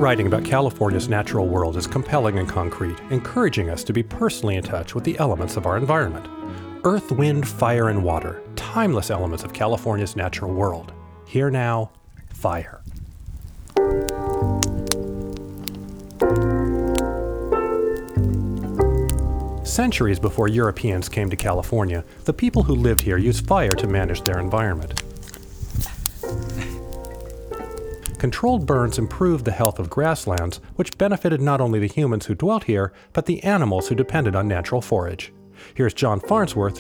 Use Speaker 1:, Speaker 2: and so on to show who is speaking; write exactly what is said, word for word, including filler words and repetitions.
Speaker 1: writing about California's natural world is compelling and concrete, encouraging us to be personally in touch with the elements of our environment. Earth, wind, fire, and water, timeless elements of California's natural world. Here now, fire. Centuries before Europeans came to California, the people who lived here used fire to manage their environment. Controlled burns improved the health of grasslands, which benefited not only the humans who dwelt here, but the animals who depended on natural forage. Here's John Farnsworth